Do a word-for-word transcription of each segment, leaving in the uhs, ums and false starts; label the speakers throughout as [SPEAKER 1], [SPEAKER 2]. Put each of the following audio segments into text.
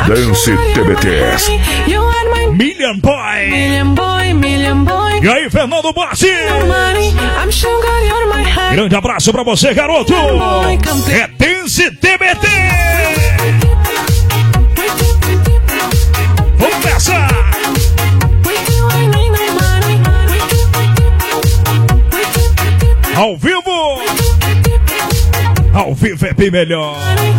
[SPEAKER 1] Dance T B T.
[SPEAKER 2] Million Boy.
[SPEAKER 3] Million boy, million boy.
[SPEAKER 2] E aí, Fernando Bassi.
[SPEAKER 3] Money, I'm sugar, you're my high.
[SPEAKER 2] Grande abraço pra você, garoto. É Dance T B T. Vamos nessa. Ao vivo. Ao vivo é bem melhor.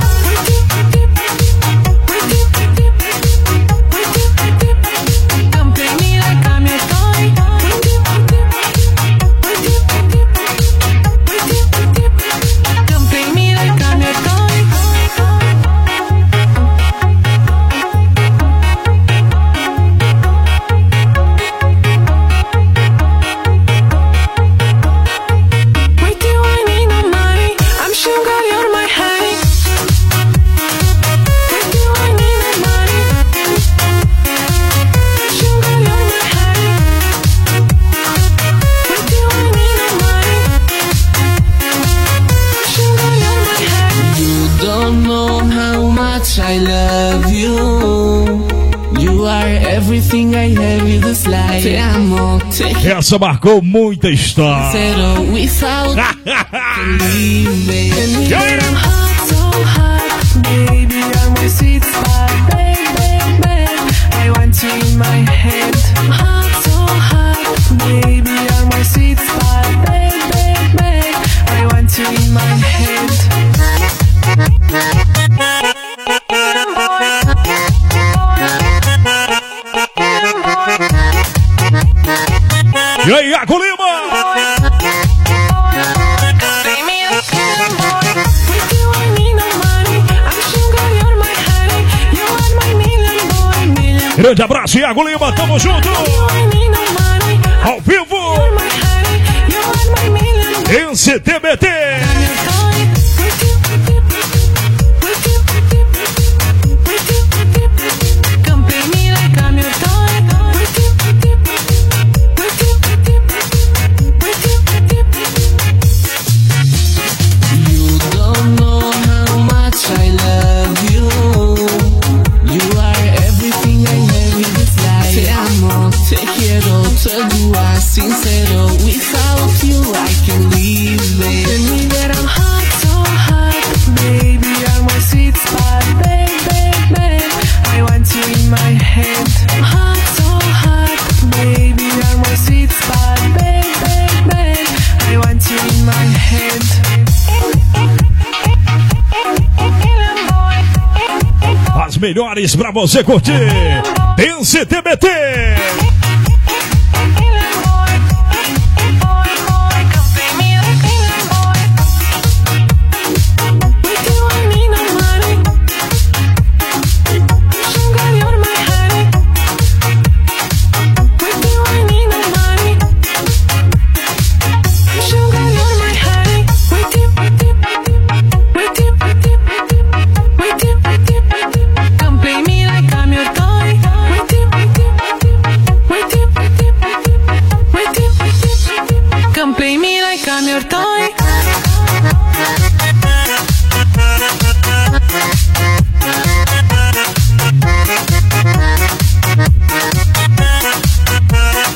[SPEAKER 3] I love you. You are everything I have in this life. Te amo, te
[SPEAKER 2] Essa marcou muita história.
[SPEAKER 3] zero without leaving. I'm hot, so hot, baby, you're my sweet spot, baby, baby. I want you in my head. I'm hot, so hot, baby, you're my sweet spot, baby, baby. I want you in my head.
[SPEAKER 2] E aí, Iago Lima? Grande abraço, Iago Lima, tamo junto! Ao vivo! Dance T B T!
[SPEAKER 3] Sincero, without you I can leave it. Tell me that I'm hot, so hot, baby, you're my sweet spot, baby, baby. I want you in my head. I'm hot, so hot, baby, you're my sweet spot, baby, baby. I want you in my head.
[SPEAKER 2] As melhores pra você curtir. Dance T B T.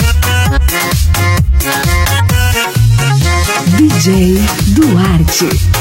[SPEAKER 4] D J Duarte.